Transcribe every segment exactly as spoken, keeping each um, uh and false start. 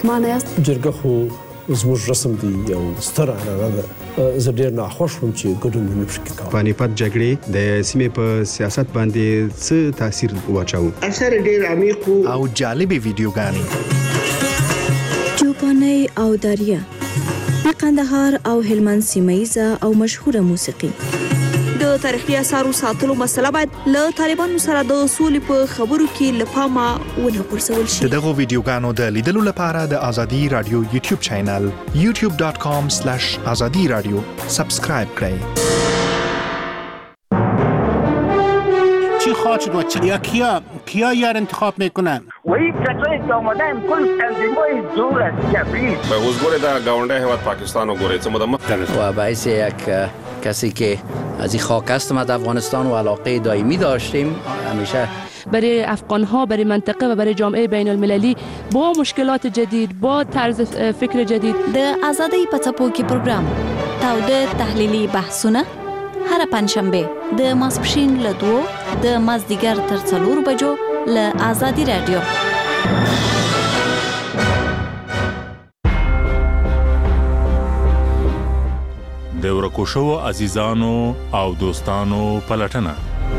پښېمانه یاست؟ جرګه خو زموږ رسم دی یو ستر عنعنه ده. زه ډېر ناخوښ وم چې ګډون مې نه شو کولی. پانیپت جګړې د سیمې په سیاست باندې څه تاثیر واچاوه؟ اثر ډېر عمیق او جالبې ویډیوګانې، چوپانۍ او داریه، د قندهار او هلمند سیمه‌ییزه او مشهوره موسیقي. د تاریخي اثارو ساتلو مسله باید له طالبانو سره د سولې په خبرو کې له پامه ونه غورځول شي. د دغو ویډیوګانو د لیدلو لپاره د ازادي رادیو یوټیوب چینل یوټیوب ډاټ کام سلیش ازادي رادیو سبسکرایب کړئ. چی خواهد شد و چی؟ یا کیا کیا یار انتخاب میکنن؟ و این کسایی که آمدن کل تنظیم‌های زور است کبیر. به حضور در گاونده هیواد پاکستان و گوره چه مدام و باعث یک کسی که از این خاک هستم از افغانستان و علاقه دائمی داشتیم همیشه برای افغان‌ها، برای منطقه و برای جامعه بین المللی با مشکلات جدید، با طرز فکر جدید. د آزادۍ په څپو کې پروګرام تاوده تحلیلي بحثونه هر پنځشنبه د ماسپښین له دوو د مازدیګر تر څلورو بجو له آزادي رادیو. د ورکو شوو عزیزانو او دوستانو پلټنه.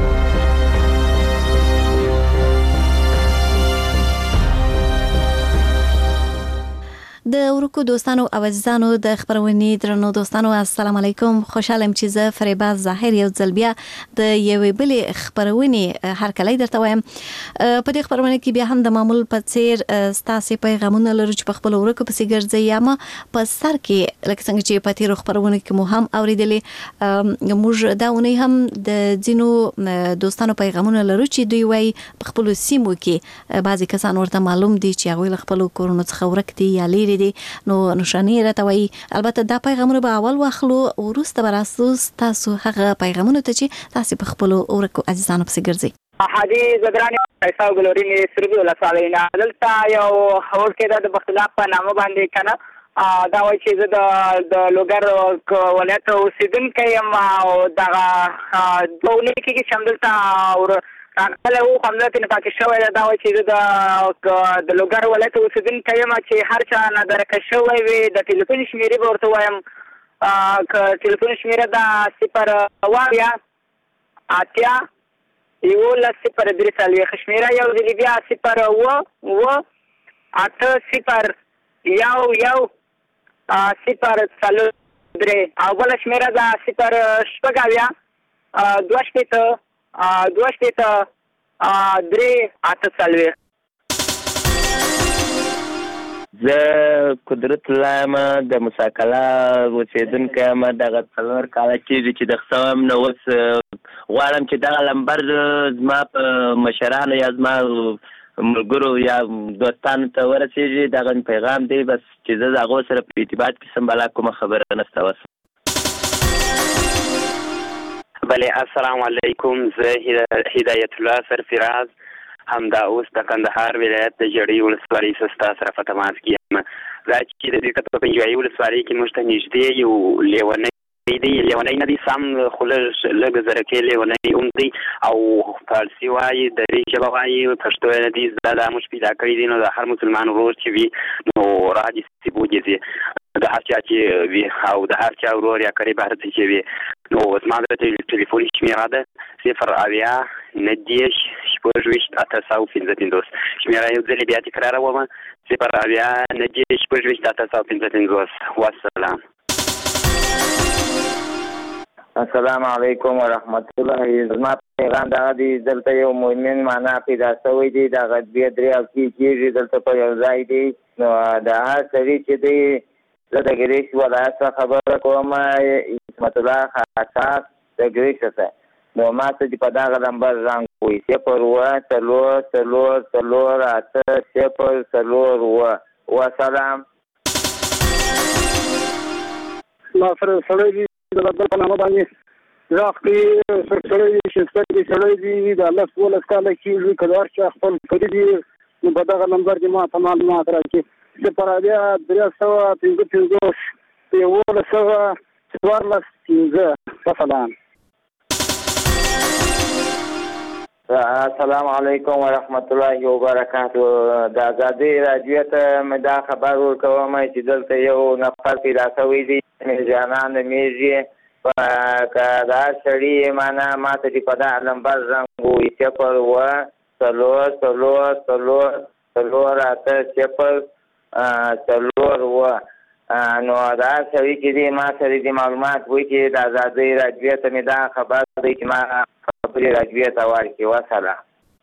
د ورکو دوستانو او عزیزانو د خبرونې درنو دوستانو السلام علیکم. خوشحالم چې زه فریبا ظاهر یو ځل بیا د یوې بلې خبرونې هرکلی درته وایم. په دې خبرونه کې بیا هم د معمول په څیر ستاسې پیغامونه لرو چې په خپل ورکو پسې ګرځي یا ما په سر کې لکه څنګه چې په تیرو خبرونه کې مو هم اوریدلې. موږ دا اونۍ هم د ځینو دوستانو پیغامونه لرو چې دوی وایي په خپلو سیمو کې بعضې کسان ورته معلوم دي چې هغوی له خپلو کورونو څخه ورک دي یا لیرې دي، نو نشانې راته وایي. البته دا پیغامونه به اول واخلو، وروسته به راسو تاسو هغه پیغامونو ته چې تاسې په خپلو ورکو عزیزانو پسې ګرځئ. حاجي زدراني پیسا ګلوري مې سربي ولسوالۍ نه دلته یو هوټل کې د بختلا په نامه باندې کنه دا وایي چې زه د لوګر ولایت اوسېدونکی یم او دغه دوه اونۍ کېږي چې همدلته راغلی و، همدلته نه پاتې شوی ده. دا وایي چې زه د لوګر ولایت اوسېدونکی یم چې هر چا نه درکه شوی وي د ټلیفون شمېرې به ورته ووایم. که ټلیفون شمېره ده صفر اویا اتیا یولس صفر درې څلوېښت، شمېره یو ځلې بیا صفر اوه اوه اته صفر یو یو صفر څلور درې او بله شمېره ده صفر شپږ اویا دوه شپېته دوه شپېته درې اته څلوېښت. زه قدرت الله یم د مساکله اوسېدونکی یم. دغه څلور کاله کېږي چې د ښه یم، نو اوس غواړم چې دغه لمبر زما په مشرانو یا زما ملګرو یا دوستانو ته ورسېږي. دغه پیغام دی بس چې زه د هغو سره په ارتباط کې سم، بلا کومه خبره نشته. اوس بله السلام علیکم، زه هدایت الله سرفراز همدا اوس د کندهار ولایت د ژړۍ ولسوالۍ سستا سره په تماس کې یم. دا چې د دې په پنجوایي ولسوالۍ کې موږ ته نږدې یو لیونی دی، لیونی نه دی سم خو لږ لږ زرکې لیونی هم دی او فارسي وایي، دري ژبه وایي، پښتو یې نه دی زده. دا موږ پیدا کړي دي، نو د هر مسلمان ورور چې وي نو راځي سیبوجې د هر چا چې وي او د هر چا ورور یا قریب هر څه چې وي. نو زما د ټلیفون شمېره ده صفر اویا نهه دېرش شپږ ویشت اته سوه پنځه پنځوس. شمېره یو ځلې بیا تکراروم، صفر اویا نهه دېرش شپږ ویشت اته سوه پنځه پنځوس. والسلام. السلام علیکم ورحمت الله. زما پیغام دغه دی، دلته یو مؤمن معنا پیدا شوی دی، دغه دوه درې هفتې کېږي دلته په یو ځای دی. نو د هر سړي چې دی زه د ګریش ولایت څخه خبره کوم، عصمت الله خاصاس د ګریش څخه. نو ما ته چې په دغه نمبر زنګ ووایي صفر اوه څلور څلور څلور اته صفر څلور اوه. وسلام. ما سره سړی دی د بل په نامه باندې راغ دی، سړی دی شستر دی، سړی دی د لس دولس کاله کېږي. که د هر چا خپل کړي دي نو په دغه نمبر کې ما ته معلومات راکړي. صفر اویا درې سوه پنځه پنځوس یولس سوه څوارلس پنځه. وسلام. السلام علیکم ورحمت الله وبرکاتو. د آزادۍ راډیو ته مې دا خبر ورکوم چې دلته یو نفر پیدا شوی دی جانان نومیږي که دا سړي معنا ما ته چې په دا نمبر زنګ ووایي صفر اوه څلور څلور څلور څلور اته صفر څلور اوه. نو دا سړي چې دی ما سره دې معلومات وایي چې د آزادۍ راډیو ته مې دا خبر دی چې ما خبرې راډیو ته ورکړي. وسلام.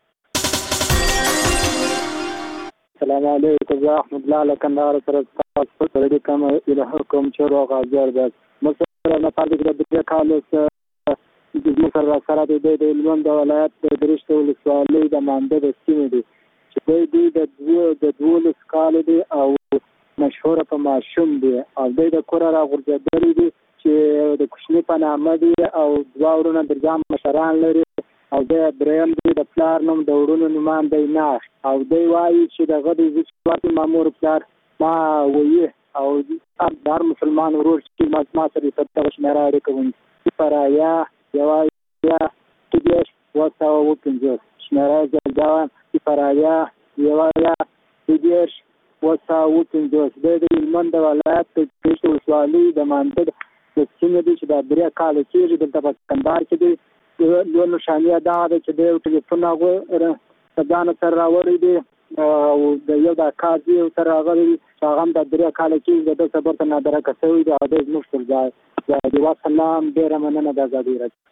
السلام علیکم. زه احمد الله له کندهار سره تاسو سره د کوم الهه کوم چې روغ حاضر ده. مثلا نه پاتې د دې کال څخه د مصر سره د د هلمند ولایت د درشت ولسوالۍ د مانده د سیمې دي چې دوی د دوه د دولس کال دي او مشهور په ماشوم دي او دوی د کور را غورځېدلي دي چې د کوچني په نامه دي او دوه ورونه درجام مشران لري او د دریم دی د پلار نوم د وړونو نومان دی ناخ او دی وایي چې دغه د زیاتې مامور پلار ما وایي او هر مسلمان ورور چې ما ما سره ستاسو شمېره اړیکه سپرایا یوازې تدیش وسه او پنځه شمېره ځګاوان سپرایا یوازې تدیش وسه او پنځه د هلمند ولایت د درشت ولسوالۍ د مانده د سیمې دي چې د درې کال کېږي دلته په کندهار کې دي. یو نشانیه دا ده چې د یو ټلیفون هغه ځان سره راوړی دی او د یو د قاضي سره راغلی دی چې هغه هم د درې کاله کېږي د ده صبر ته نادرکه شوی دی او دی زموږ پر ځای د وسلام ډېره مننه د ازادۍ راډیو.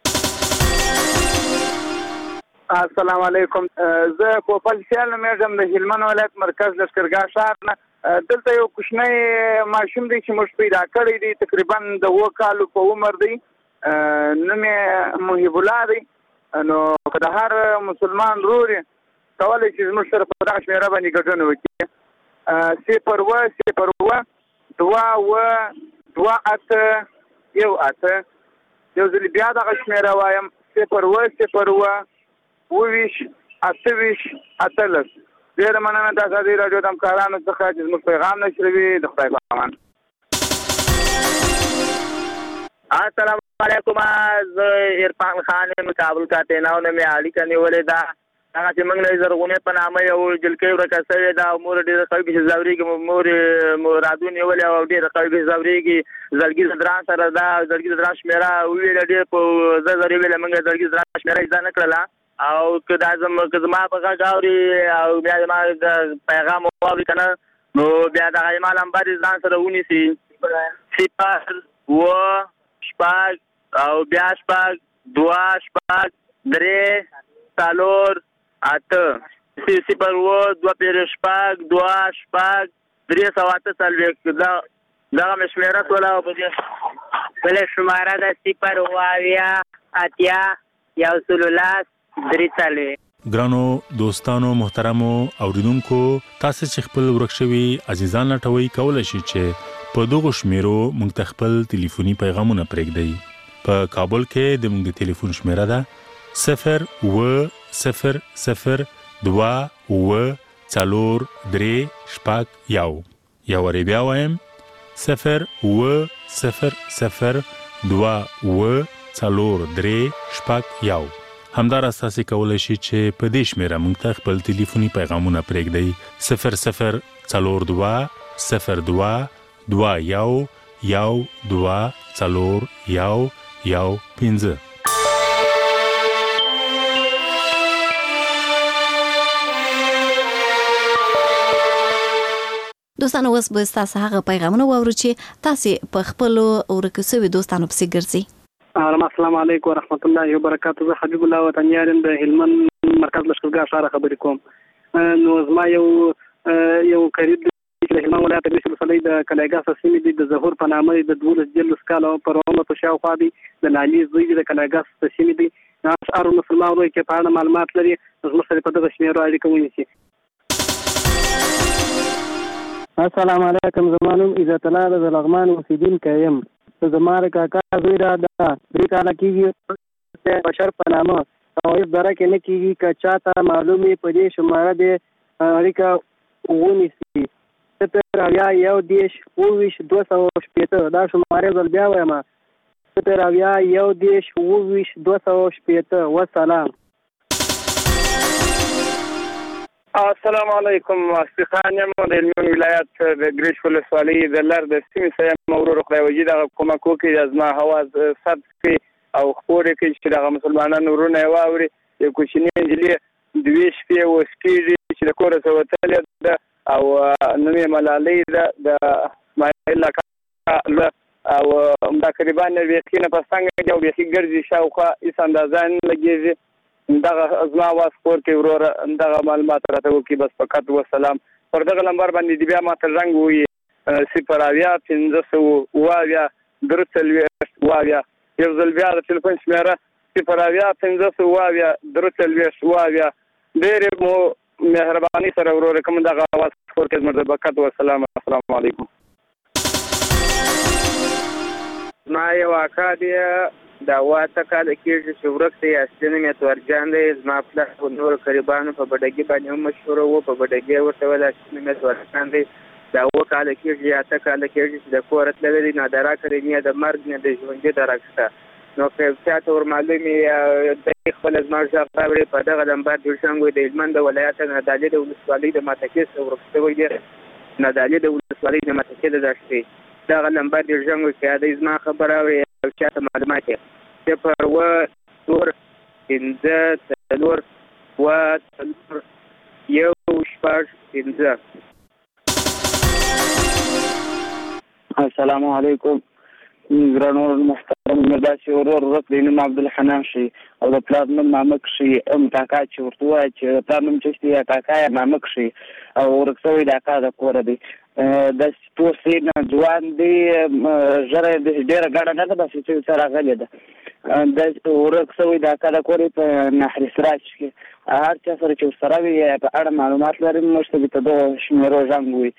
السلام علیکم. زه پوپل سیال نومیږم د هلمند ولایت مرکز لښکرګاه ښار نه. دلته یو کوچنی ماشوم دی چې موږ پیدا کړی دی تقریبا د اووه کالو په عمر دی. نوم یې محب الله دی. نو که د هر مسلمان ورور یې کولی چې زموږ سره په دغه شمېره باندې ګډون وکړي. صفر اوه صفر اوه دوه اوه دوه اته یو اته. یو ځل بیا دغه شمېره وایم صفر اوه صفر اوه اوه ویشت اته ویشت اتلس. ډېره مننه د ازادۍ راډیو د همکارانو څخه چې زموږ پیغام نشروي. د خدای په امان. السلام علیکم. زه عرفان خان یم کابل کاتیناو نه مې اړیکه نیولې ده. هغه چې موږ نه زرغونې په نامه یو جلکۍ ورکه شوې ده او مور ډېره قوي پسې ځورېږي. مور یې رادو نیولې او ډېره قوي پسې ځورېږي. زړګي د دران سره ده. زړګي د دران شمېره وویله ډېر په زر زر یې ویله موږ زړګي د دران شمېره یې زده نه کړله او که دا که زما په غږ اوري او بیا زما د پیغام واوري که نه نو بیا دغه زما نمبر یې ځان سره ونیسي صفر اوه شپږ او بیا شپږ دوه شپږ درې څلور اته صفر اوه دوه پېره شپږ دوه شپږ درې سوه اته څلوېښت. دغه مې شمېره ټوله او په دې بله شماره ده صفر اوه اویا اتیا یو سلو لس درې څلوېښت. ګرانو دوستانو محترمو اوریدونکو تاسو چې خپل ورک شوي عزیزان لټوي کولی شئ چې په دغو شمیرو موږ ته خپل ټلیفوني پیغامونه پرېږدئ. په کابل کې د موږ د ټلیفون شمیره ده صفر اوه صفر صفر دوه اوه څلور درې شپږ یو. یا وارې بیا وایم صفر اوه صفر صفر دوه اوه څلور درې شپږ یو. همداراز تاسو کولی شئ چې په دې شمیره موږ ته خپل ټلیفوني پیغامونه پرېږدئ صفر صفر څلور دوه صفر دوه دوه یو یو دوه څلور یو یو پنځه. دوستانو اوس به ستاسو هغه پیغامونه واورو چې تاسو په خپلو ورکو سوي دوستانو پسې ګرځئ. السلام علیکم ورحمت الله وبرکاته. زه حبیب الله وطنیار یم د هلمند مرکز لښکرګاه ښار خبرې کوم. نو زما یو یو قریب د هلمند ولایت د درشت ولسوالۍ د کلیګاه سیمې دي د ظهور په نامه د دولس دیارلس کاله پر عمر په شاوخوا دي د نالي زوی د کلیګاه سیمې دي. هر مسلمان ورور چې په اړه معلومات لري زموږ سره په دغه شمېرو اړیکه ونیسي. السلام علیکم. زما نوم عزت الله د لغمان اوسېدونکی یم. زما د کاکا زوی را ده درې کاله کېږي بشر په نامه او هېڅ دره کې نه کېږي. که چاته معلوم وي په دې شماره دې اړیکه ونیسي. صفر اویا یو دېرش اووه ویشت دوه سوه شپېته. دا شمارې ځل بیا وایم صفر اویا یو دېرش اووه ویشت دوه سوه شپېته. وسلام. السلام علیکم. استخان یم د هلمند ولایت د ګریش ولسوالۍ د لر د سیمې څخه یم. ورور خدای وجي دغه کومک وکړي د زما هواز ثبت کړي او خپور کړي چې دغه مسلمانانو ورونه یې واوري. یو کوچنۍ نجلۍ دوې شپې اوس کېږي چې د کوره څخه وتلې ده او نوم یې ملالۍ ده د اسماعیل اکا او تقریبا بیخي نه په څنګه دي او بیخي ګرځي شاوخوا هېڅ اندازه نه لګېږي. دغه زما اواز خپور کړئ وروره، دغه معلومات راته وکړي. بس فقط وسلام. پر دغه نمبر باندې دې بیا ماته زنګ ووهي صفر اویا پنځه سوه اوه اویا درې څلوېښت اوه اویا. یو ځل بیا د تلیفون شمېره صفر اویا پنځه سوه اوه اویا درې څلوېښت اوه اویا. ډېرې مو مهرباني سره وروره کوم دغه اواز خپور کړئ. زموږ د فقط وسلام. السلام علیکم. ما یو اکا دی دا اوه اته کاله کېږي چې ورک دی. اصلي نوم یې تورجان دی. زما پلار په نورو قریبانو په بډګي باندې هم مشهوره و. په بډګي ورته ویل اصلي نوم یې تورجان دی. دا اوه کاله کېږي یا اته کاله کېږي چې د کوره تللی دی. نه د راکړې نه د مرګ نه د ژوندي درک شته. نو که یو چا ته ورمعلوم وي دی خپله زما غږ راوړي په دغه نمبر جوړشنګ وي د هلمند د ولایت نادعلي د ولسوالۍ د ماتکې څخه ورک شوی دی. نادعلي د ولسوالۍ د ماتکې د دښتې دغه نمبر جوړشنګ وي که دی زما خبر اوري او چا ته معلومات یې صفر اوه څلور پنځه څلور اوه څلور یو شپږ پنځه. السلام علیکم. ګرانو محترم مې داسې ورور ورک دی نوم عبدالحنان شي او د پلار نوم مامک شي. ام کاکا چې ورته ووایه چې د پلار نوم چشتي یا کاکا یا مامک شي او ورک شوی د اکا د کوره دی. داسې توسې نه ځوان دی، ژره ډېره ګډه نه ده، بس چې ورسره راغلې ده. داسې ورک شوی د اکا د کور په نهر سراج کې. هر چا سره چې ورسره وي په اړه معلومات لري موږ ته په دغو شمېرو زنګ ووهي.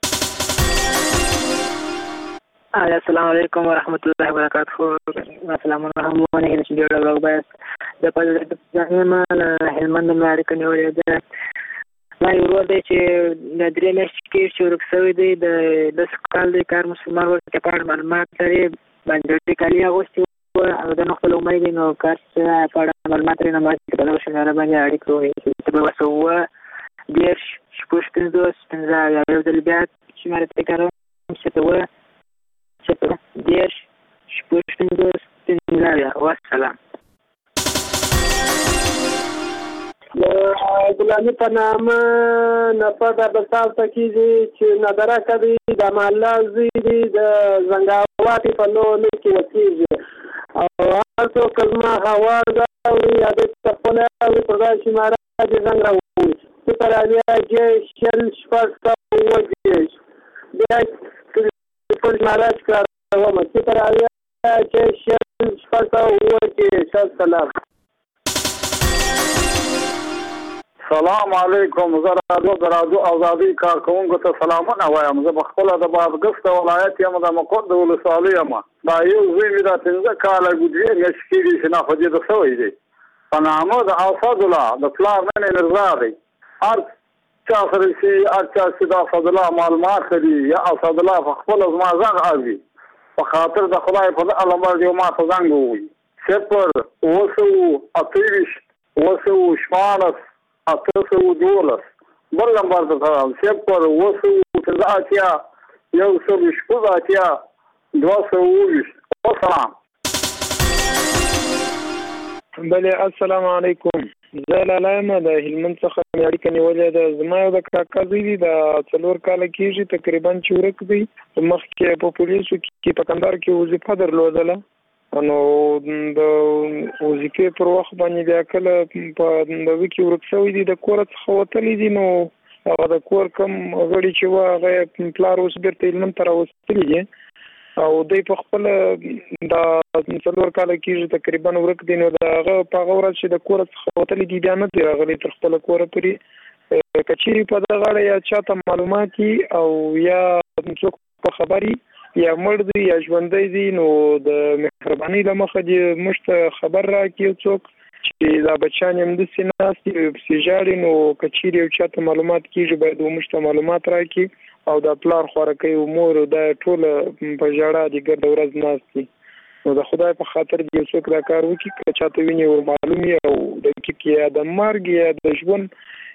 السلام علیکم ورحمت الله وبرکاته. سلامونه هم ونه چې ډېر ډول باید د پدې ځانما هلمند مې اړیکه نیولې ده. ما یو ورور دی چې د درې میاشتې کې چې ورک شوی دی. د لس کال دی کار مسلمان ورته په اړه معلومات لري. باندې کالي اغوستي وو او د نو خپل امید دی نو کار څه په اړه معلومات لري. نو ما چې په دغه شمېره باندې اړیکه ووهي چې به ورسره اووه دېرش شپږ پنځوس پنځه اویا. یو ځل بیا شمېره ته کاروم چې ته اووه صفر دېرش شپږ پنځوس پنځه اویا. والسلام. د ګلاني په نامه نفر د بسال ته کېږي چې ندرکه دی د محله زوی دی د زنګاواتې په لوري کې وکېږي او هر څوک زما هواز اوري یا د خپله اوري پر دغه شماره دې زنګ راووي صفر اویا دېرش شل شپږ سوه اووه دېرش. بیا ټول شماره کاروم صفر اویا دېرش شل شپږ سوه اووه دېرش. السلام. سلام علیکم. زه راډیو د راډیو ازادي کارکوونکو ته سلامونه وایم. زه پخپله د بادغیس د ولایت یم، د مقر د ولسوالۍ یم. دا یو زوی مې دا پنځه کاله دوې میاشتې کېږي چې ناپدیده شوی دی. په نامه د اسدالله د پلار نوم یې مرزا دی. هر چا سره چې هر چا چې د اسدالله معلومات لري یا اسدالله په خپله زما غږ اوري په خاطر د خدای په دغه نمبر دې ما ته زنګ ووهي صفر اوه سوه اته ویشت اوه سوه شپاړس اته سوه دولس. بل نمبر ته صفر اوه سوه پنځه اتیا یو سوه شپږ اتیا دوه سوه اوه ویشت. والسلام. بله السلام علیکم. زه لالا یم د هلمند څخه مې اړیکه نیولې ده. زما یو د کاکا زوی دی د څلور کاله کېږي تقریبا چې ورک دی. مخکې په پولیسو کې په کندهار کې وظیفه درلودله نو د وظیفې پر وخت باندې بیا کله په دغه کې ورک شوی دی د کور څخه وتلی دی. نو هغه د کور کم غړي چې وه هغه پلار اوس بېرته هلمند ته راوستلي دي او دوی په خپله دا څلور کاله کېږي تقریبا ورک دی. نو د هغه په هغه ورځ چې د کور څخه وتلی دی بیا نه دی راغلی تر خپله کوره پورې. که چیرې په دغه اړه یا چاته معلومات وي او یا څوک په خبر یا مړ دی یا ژوندی دی نو د مهربانۍ له مخه دې موږ ته خبر راکړي څوک چې دا بچیان یې همداسې ناست دي پسې ژاړي. نو که چیرې یو چاته معلومات کېږي باید موږ ته معلومات راکړي او دا پلار خوارکۍ او مور دا ټوله په ژړا دي ګرده ورځ ناست دي. نو د خدای په خاطر دې څوک دا کار وکړي که چاته ویني ور معلوم وي او دقیق یا د مرګ یا د ژوند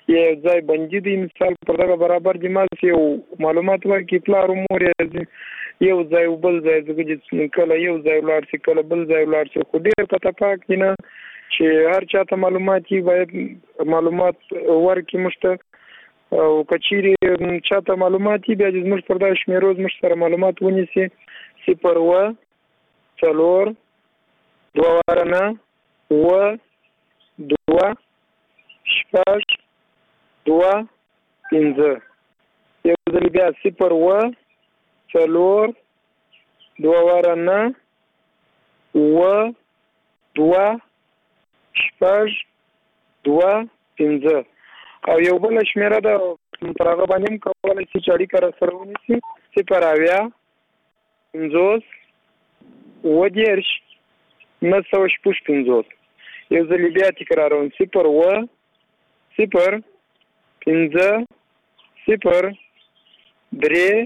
یو ځای بندي دي مثال پر دغه برابر دي ما یو معلومات ورکړي پلار مور یو ځای بل ځای چې کله یو ځای ولاړ شي کله بل ځای ولاړ شي خو ډېر پته پاک دي نه چې هر چاته معلومات باید معلومات ورکړي موږ او کچېرې چاته معلومات بیا چې موږ پر دا شمیرو موږ سره معلومات ونیسي صفر اوه څلور دوه واره نه اوه دوه شپږ دوه پنځه یو ځل بیا صفر اوه څلور دوه واره نه اوه دوه شپږ دوه پنځه او یو بل شمیره ده پر هغه باندې هم کولی شي چې اړیکه راسره ونیسي صفر اویا پنځوس اووه دېرش نهه سوه شپږ پنځوس یو ځل بیا تکراروم صفر اوه صفر پنځه صفر درې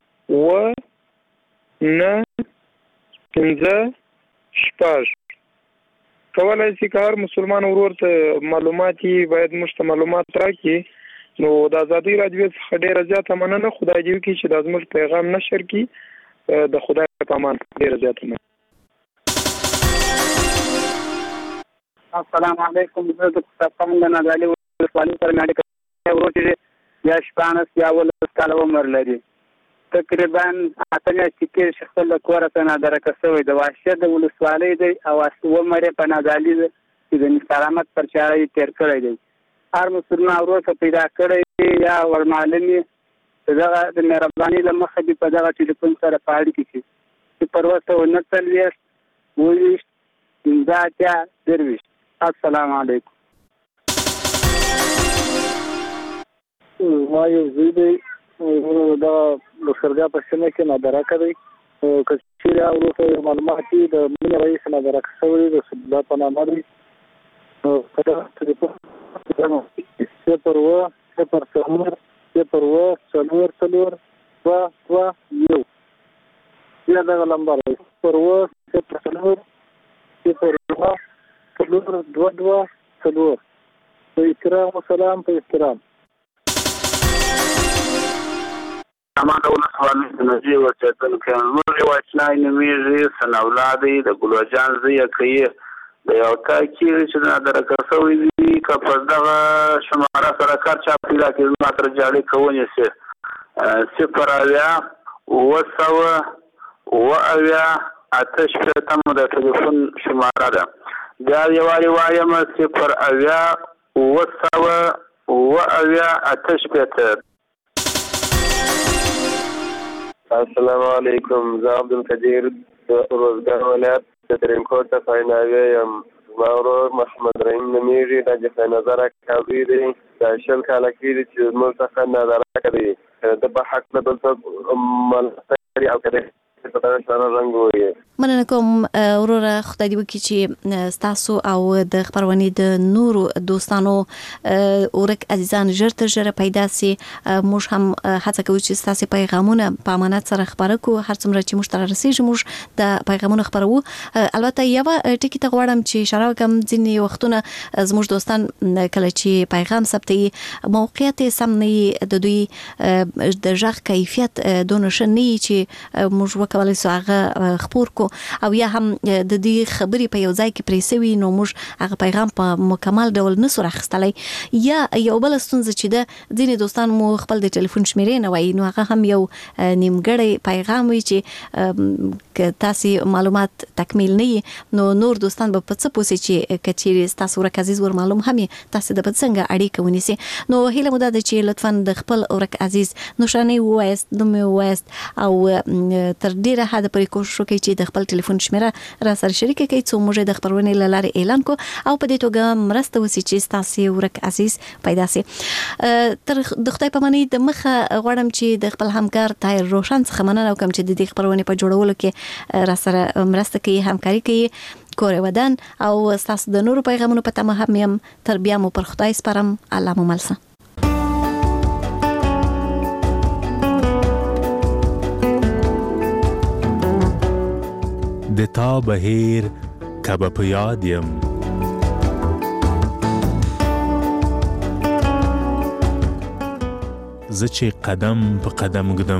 اوه نهه پنځه شپږ کولای شي که هر مسلمان ورور ته معلومات باید موږ ته معلومات راکړي نو د ازادۍ راډیو څخه ډېره زیاته مننه خدای دې وکړي چې دا زموږ پیغام نشر کړي د خدای په امان ډېره زیاته مننه. السلام علیکم زه د پاکستان د نادعلي ولسوالۍ سره مې اړیکه ورور چې یا شپاړس یا اوولس کاله عمر لري تقریبا اته میاشتې کېږي چې خپل له کوره څخه نادرکه شوی د وحشت د ولسوالۍ دی او عمر یې په نادعلي دی چې د نسترامت پر چاره یې تېر کړی دی هر مسلمان ورور ته پیدا کړی یا ورمعلم یې دغه د مهربانۍ له مخې دې په دغه ټلیفون سره په اړیکه کې صفر اوه سوه نهه څلوېښت اووه ویشت پنځه اتیا درویشت. السلام علیکم. ما یو زوی دی دا لښکرګاه په سیمه کې نادرکه دی که چېرې وروسته یو معلومات وي د مینې رئیس نادرکه شوی د سبلا په نامه دی نو په دغه ټلیفون صفر اوه صفر څلور صفر اوه څلور څلور دوه دوه یو بیا دغه لمبر دی صفر اوه صفر څلور صفر اوه څلور دوه دوه څلور په احترام و سلام په احترام. اما د ولسوالۍ د نجیب ورچېدونکی زموږ یو اشنای نومیږي ثناءالله دی د ګلوجان زوی یې کوي د یو کار کېږي چې د نادرکه شوی وي که په دغه شماره سره کار چا پیدا کړي زما سره چې اړیکه ونیسي صفر اویا اووه سوه اووه اویا اته شپېته مو د ټلیفون شماره ده بیا یې وارې وایم صفر اویا اووه سوه اووه اویا اته شپېته. السلام علیکم زه عبدالقدیر د روزګان ولایت د ترینکوټ څخه عناوې یم زما ورور محمد رحیم نومیږي دا جفا نظره کابي دی دا شل کاله کېږي چې زموږ څخه نادرکه دی د په حق نه دلته ملستري او که په دغه سره رنګ وایي. مننه کوم وروره خدای دې وکړي چې ستاسو او د خپرونې د نورو دوستانو ورک عزیزان ژر تر ژره پیدا سي موږ هم هڅه کوو چې ستاسو پیغامونه په امانت سره خپاره کړو هر څومره چې موږ ته رسیږي موږ د پیغامونو خپرو البته یو ټکی ته غواړم چې اشاره وکړم ځینې وختونه زموږ دوستان کله چې پیغام ثبتوي موقعیت سم نه د دوی د ژغ کیفیت دونه ښه نه چې موږ وکولای سو هغه خپور کو او یا هم د دې خبرې په یو ځای کې پرې سوي نو موږ هغه پیغام په مکمل ډول نسو راخستلی یا یو بل ستونزه چې د ځینې دوستان مو خپل د ټلیفون شمیرې نه وایي نو هغه هم یو نیمګړی پیغام وي چې تاسو معلومات تکمیل نه نو نور دوستان به په څه پوسي چې کچېرې تاسو ورک عزیز ور معلوم هم تاسو د څنګه اړیکه ونیسي نو هیله مو ده چې لطفا د خپل ورک عزیز نشانه وایست نوم وایست او تر ډیره حد پرې کوشش وکړئ چې د خپل ټلیفون شمیره را سره شریک کړئ څو موږ د خبرونې له لارې اعلان کو او په دې توګه مرسته وسی چې تاسو ورک عزیز پیدا سي تر د خدای په معنی د مخه غواړم چې د خپل همکار طاهر روشن څخه مننه وکم چې د دې خبرونې په جوړولو کې را سره مرسته کوي همکاري کوي کور ودان او تاسو د نورو پیغامونو په تمه هم يم تر بیا مو پر خدای سپارم الله مو ملسه. د تا بهیر کبه په یاد یم زه چې قدم په قدم ږدم